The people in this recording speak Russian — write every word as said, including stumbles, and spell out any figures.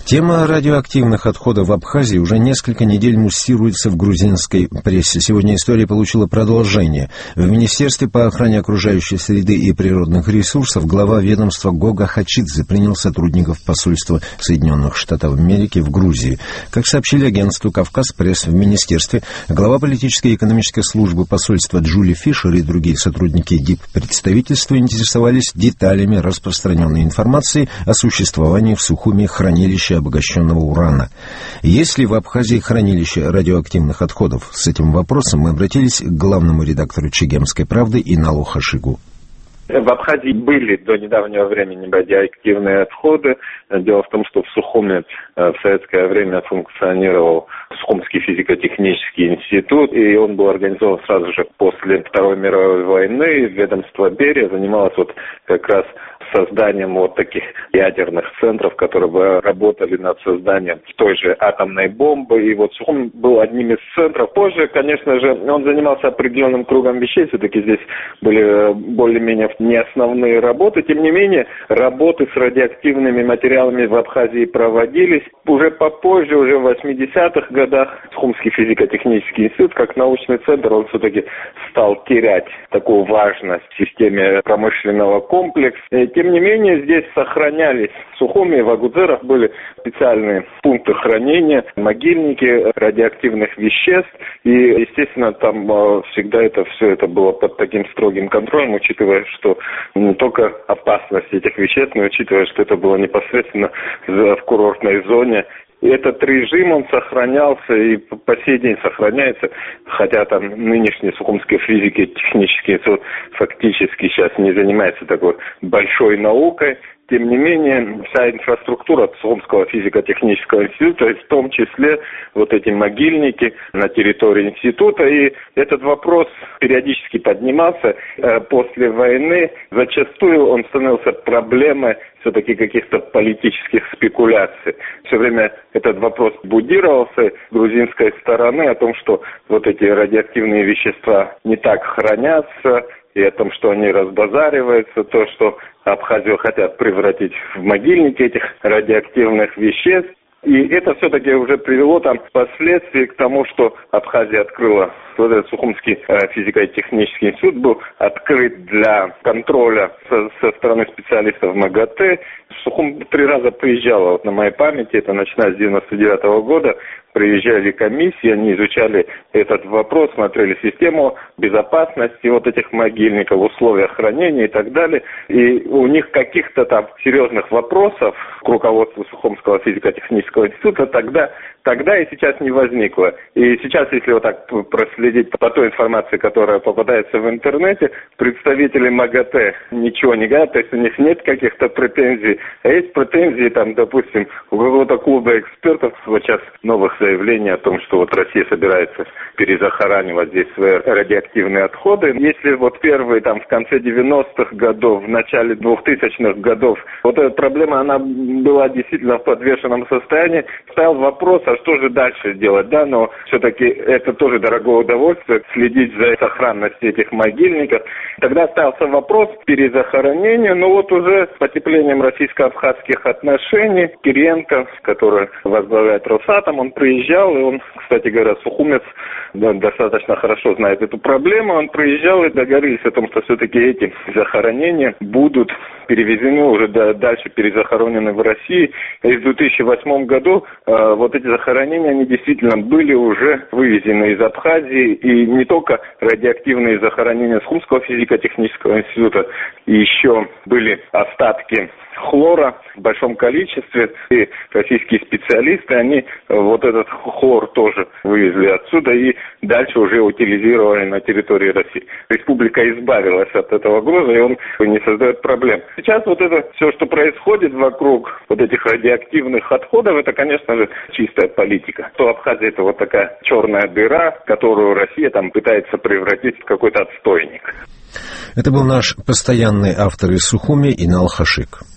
Тема радиоактивных отходов в Абхазии уже несколько недель муссируется в грузинской прессе. Сегодня история получила продолжение. В Министерстве по охране окружающей среды и природных ресурсов глава ведомства Гога Хачидзе принял сотрудников посольства Соединенных Штатов Америки в Грузии. Как сообщили агентству «Кавказ-пресс» в Министерстве, глава политической и экономической службы посольства Джули Фишер и другие сотрудники диппредставительства интересовались деталями распространенной информации о существовании в Сухуми хранилища обогащенного урана. Есть ли в Абхазии хранилище радиоактивных отходов? С этим вопросом мы обратились к главному редактору «Чегемской правды» Иналу Хашигу. В Абхазии были до недавнего времени радиоактивные отходы. Дело в том, что в Сухуми в советское время функционировал Сухумский физико-технический институт, и он был организован сразу же после Второй мировой войны. Ведомство Берия занималось вот как раз созданием вот таких ядерных центров, которые бы работали над созданием той же атомной бомбы. И вот Сухум был одним из центров. Позже, конечно же, он занимался определенным кругом вещей. Все-таки здесь были более-менее не основные работы. Тем не менее, работы с радиоактивными материалами в Абхазии проводились. Уже попозже, уже в восьмидесятых годах, Сухумский физико-технический институт, как научный центр, он все-таки стал терять такую важность в системе промышленного комплекса. Тем не менее, здесь сохранялись в Сухуми и в Агудзерах были специальные пункты хранения, могильники радиоактивных веществ. И, естественно, там всегда это все это было под таким строгим контролем, учитывая, что не только опасность этих веществ, но учитывая, что это было непосредственно в курортной зоне. И этот режим, он сохранялся и по сей день сохраняется, хотя там нынешний Сухумский физико-технический институт фактически сейчас не занимается такой большой наукой. Тем не менее, вся инфраструктура Сухумского физико-технического института, в том числе вот эти могильники на территории института, и этот вопрос периодически поднимался после войны. Зачастую он становился проблемой все-таки каких-то политических спекуляций. Все время этот вопрос будировался с грузинской стороны о том, что вот эти радиоактивные вещества не так хранятся, и о том, что они разбазариваются, то, что Абхазию хотят превратить в могильники этих радиоактивных веществ. И это все-таки уже привело там впоследствии к тому, что Абхазия открыла, вот этот Сухумский э, физико-технический институт был открыт для контроля со, со стороны специалистов МАГАТЭ. В Сухум три раза приезжала, вот на моей памяти, это начиная с девяносто девятого года, приезжали комиссии, они изучали этот вопрос, смотрели систему безопасности вот этих могильников, условия хранения и так далее. И у них каких-то там серьезных вопросов к руководству Сухумского физико-технического института тогда, тогда и сейчас не возникло. И сейчас, если вот так проследить по той информации, которая попадается в интернете, представители МАГАТЭ ничего не говорят, то есть у них нет каких-то претензий. А есть претензии, там, допустим, у какого-то клуба экспертов, вот сейчас новых заявлений о том, что вот Россия собирается перезахоранивать здесь свои радиоактивные отходы. Если вот первые там в конце девяностых годов, в начале двухтысячных годов, вот эта проблема, она была действительно в подвешенном состоянии, стоял вопрос, а что же дальше делать, да, но все-таки это тоже дорогое удовольствие, следить за сохранностью этих могильников. Тогда остался вопрос перезахоронения, но вот уже с потеплением российско-абхазских отношений Кириенко, который возглавляет Росатом, он приезжал, и он, кстати говоря, сухумец, да, достаточно хорошо знает эту проблему, он приезжал и договорились о том, что все-таки эти захоронения будут перевезены уже да, дальше, перезахоронены в России. И в две тысячи восьмом году э, вот эти захоронения, они действительно были уже вывезены из Абхазии, и не только радиоактивные захоронения Сухумского физико-технического института, еще были остатки хлора в большом количестве, и российские специалисты, они вот этот хлор тоже вывезли отсюда и дальше уже утилизировали на территории России. Республика избавилась от этого груза, и он не создает проблем. Сейчас вот это все, что происходит вокруг вот этих радиоактивных отходов, это, конечно же, чистая политика. То Абхазия — это вот такая черная дыра, которую Россия там пытается превратить в какой-то отстойник. Это был наш постоянный автор из Сухуми Инал Хашиг.